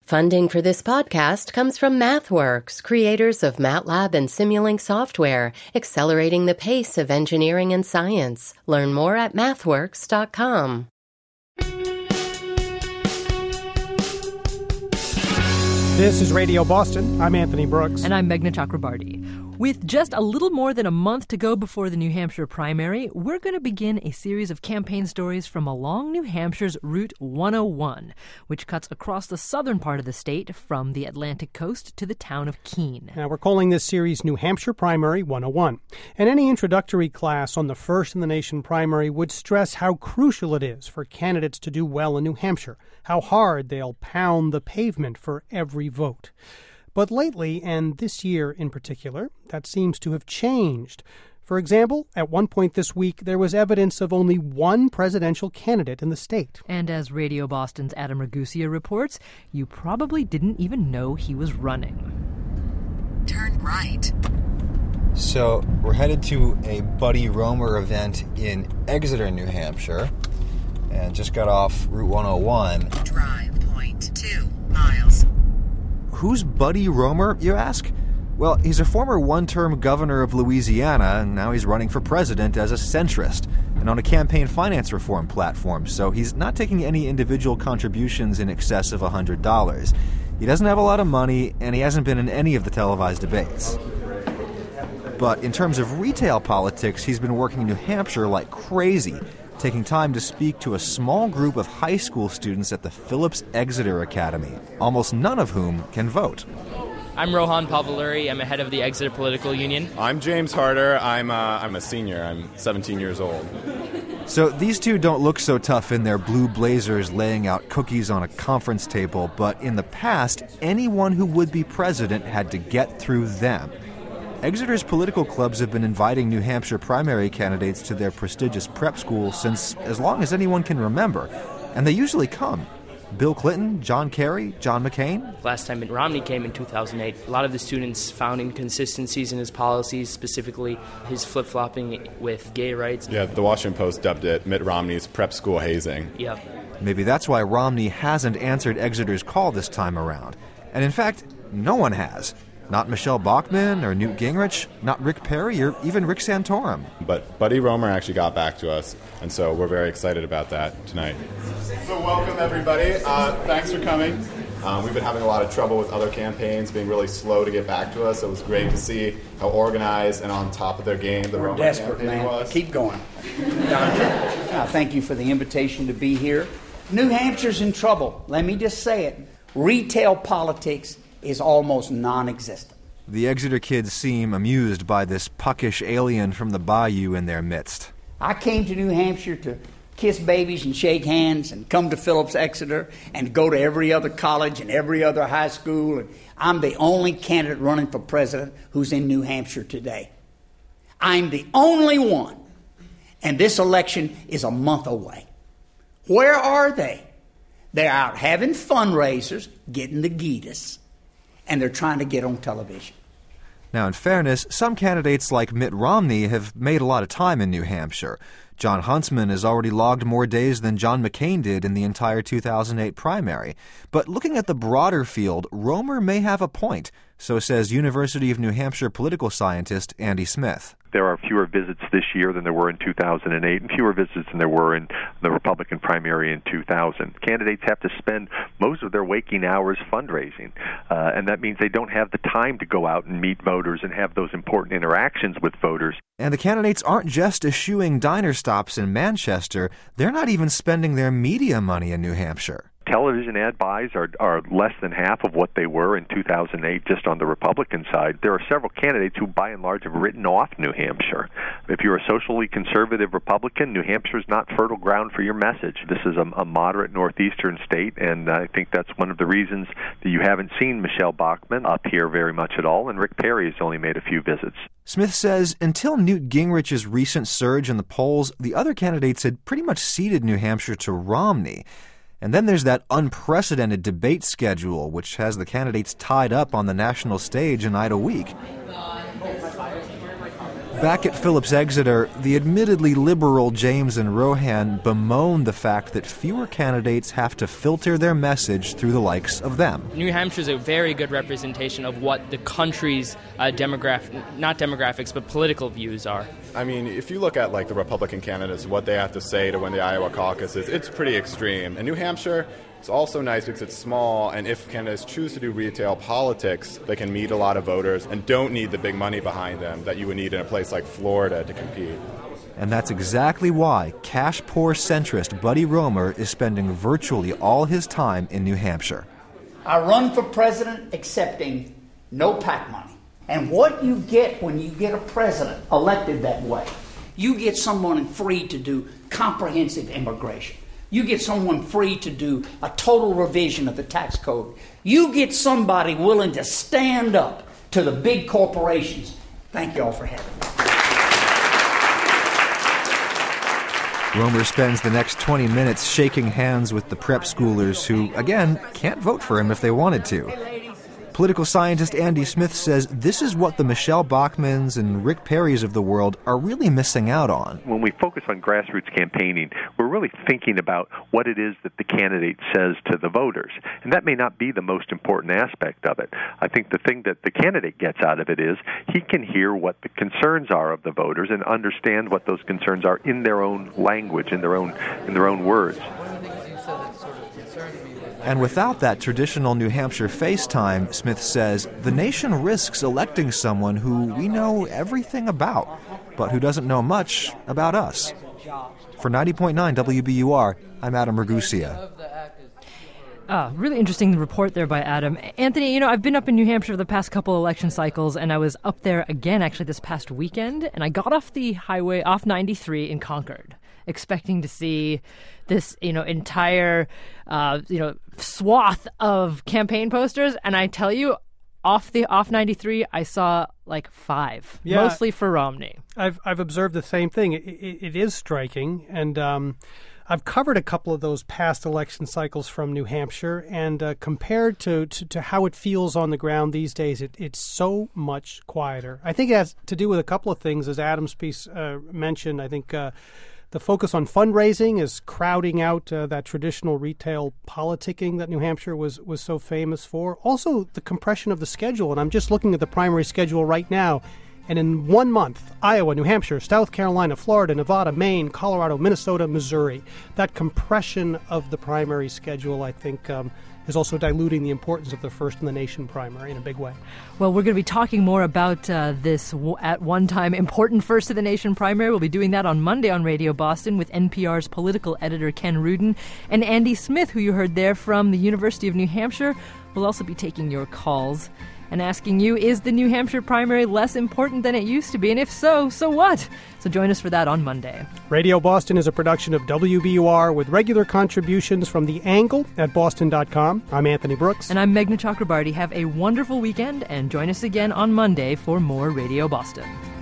Funding for this podcast comes from MathWorks, creators of MATLAB and Simulink software, accelerating the pace of engineering and science. Learn more at mathworks.com. This is Radio Boston. I'm Anthony Brooks. And I'm Meghna Chakrabarty. With just a little more than a month to go before the New Hampshire primary, we're going to begin a series of campaign stories from along New Hampshire's Route 101, which cuts across the southern part of the state from the Atlantic coast to the town of Keene. Now, we're calling this series New Hampshire Primary 101. And any introductory class on the first-in-the-nation primary would stress how crucial it is for candidates to do well in New Hampshire, how hard they'll pound the pavement for every vote. But lately, and this year in particular, that seems to have changed. For example, at one point this week, there was evidence of only one presidential candidate in the state. And as Radio Boston's Adam Ragusa reports, you probably didn't even know he was running. Turn right. So we're headed to a Buddy Roemer event in Exeter, New Hampshire, and just got off Route 101. Drive 0.2 miles. Who's Buddy Roemer, you ask? Well, he's a former one-term governor of Louisiana, and now he's running for president as a centrist and on a campaign finance reform platform, so he's not taking any individual contributions in excess of $100. He doesn't have a lot of money, and he hasn't been in any of the televised debates. But in terms of retail politics, he's been working in New Hampshire like crazy, taking time to speak to a small group of high school students at the Phillips Exeter Academy, almost none of whom can vote. I'm Rohan Pavaluri. I'm a head of the Exeter Political Union. I'm James Harder. I'm a senior. I'm 17 years old. So these two don't look so tough in their blue blazers laying out cookies on a conference table, but in the past, anyone who would be president had to get through them. Exeter's political clubs have been inviting New Hampshire primary candidates to their prestigious prep school since as long as anyone can remember, and they usually come. Bill Clinton, John Kerry, John McCain. Last time Mitt Romney came in 2008, a lot of the students found inconsistencies in his policies, specifically his flip-flopping with gay rights. Yeah, the Washington Post dubbed it Mitt Romney's prep school hazing. Yep. Maybe that's why Romney hasn't answered Exeter's call this time around. And in fact, no one has. Not Michelle Bachmann or Newt Gingrich, not Rick Perry or even Rick Santorum. But Buddy Roemer actually got back to us, and so we're very excited about that tonight. So welcome, everybody. Thanks for coming. We've been having a lot of trouble with other campaigns being really slow to get back to us. So it was great to see how organized and on top of their game the Roemer desperate, campaign man. was. Keep going. Thank you for the invitation to be here. New Hampshire's in trouble. Let me just say it. Retail politics is almost non-existent. The Exeter kids seem amused by this puckish alien from the bayou in their midst. I came to New Hampshire to kiss babies and shake hands and come to Phillips Exeter and go to every other college and every other high school. And I'm the only candidate running for president who's in New Hampshire today. I'm the only one. And this election is a month away. Where are they? They're out having fundraisers, getting the Geetus. And they're trying to get on television. Now, in fairness, some candidates like Mitt Romney have made a lot of time in New Hampshire. John Huntsman has already logged more days than John McCain did in the entire 2008 primary. But looking at the broader field, Roemer may have a point, so says University of New Hampshire political scientist Andy Smith. There are fewer visits this year than there were in 2008 and fewer visits than there were in the Republican primary in 2000. Candidates have to spend most of their waking hours fundraising, and that means they don't have the time to go out and meet voters and have those important interactions with voters. And the candidates aren't just eschewing diner stops in Manchester, they're not even spending their media money in New Hampshire. Television ad buys are less than half of what they were in 2008 just on the Republican side. There are several candidates who, by and large, have written off New Hampshire. If you're a socially conservative Republican, New Hampshire is not fertile ground for your message. This is a moderate northeastern state, and I think that's one of the reasons that you haven't seen Michelle Bachmann up here very much at all, and Rick Perry has only made a few visits. Smith says until Newt Gingrich's recent surge in the polls, the other candidates had pretty much ceded New Hampshire to Romney. And then there's that unprecedented debate schedule, which has the candidates tied up on the national stage a night a week. Back at Phillips Exeter, the admittedly liberal James and Rohan bemoan the fact that fewer candidates have to filter their message through the likes of them. New Hampshire is a very good representation of what the country's not demographics, but political views are. I mean, if you look at like the Republican candidates, what they have to say to win the Iowa caucuses, it's pretty extreme. In New Hampshire, it's also nice because it's small, and if candidates choose to do retail politics, they can meet a lot of voters and don't need the big money behind them that you would need in a place like Florida to compete. And that's exactly why cash-poor centrist Buddy Roemer is spending virtually all his time in New Hampshire. I run for president accepting no PAC money. And what you get when you get a president elected that way, you get someone free to do comprehensive immigration. You get someone free to do a total revision of the tax code. You get somebody willing to stand up to the big corporations. Thank you all for having me. Roemer spends the next 20 minutes shaking hands with the prep schoolers who, again, can't vote for him if they wanted to. Political scientist Andy Smith says this is what the Michelle Bachmans and Rick Perrys of the world are really missing out on. When we focus on grassroots campaigning, we're really thinking about what it is that the candidate says to the voters. And that may not be the most important aspect of it. I think the thing that the candidate gets out of it is he can hear what the concerns are of the voters and understand what those concerns are in their own language, in their own words. And without that traditional New Hampshire face time, Smith says, the nation risks electing someone who we know everything about, but who doesn't know much about us. For 90.9 WBUR, I'm Adam Ragusia. Really interesting report there by Adam. Anthony, I've been up in New Hampshire the past couple election cycles, and I was up there again actually this past weekend, and I got off the highway, off 93 in Concord, expecting to see this, entire, swath of campaign posters. And I tell you, off 93, I saw like 5, mostly for Romney. I've observed the same thing. It is striking, and I've covered a couple of those past election cycles from New Hampshire, and compared to how it feels on the ground these days, it's so much quieter. I think it has to do with a couple of things, as Adam's piece mentioned. I think the focus on fundraising is crowding out that traditional retail politicking that New Hampshire was so famous for. Also, the compression of the schedule, and I'm just looking at the primary schedule right now, and in 1 month, Iowa, New Hampshire, South Carolina, Florida, Nevada, Maine, Colorado, Minnesota, Missouri. That compression of the primary schedule, I think, is also diluting the importance of the first-in-the-nation primary in a big way. Well, we're going to be talking more about this at one time important first-in-the-nation primary. We'll be doing that on Monday on Radio Boston with NPR's political editor Ken Rudin. And Andy Smith, who you heard there from the University of New Hampshire, will also be taking your calls and asking you, is the New Hampshire primary less important than it used to be? And if so, so what? So join us for that on Monday. Radio Boston is a production of WBUR with regular contributions from The Angle at boston.com. I'm Anthony Brooks. And I'm Meghna Chakrabarty. Have a wonderful weekend and join us again on Monday for more Radio Boston.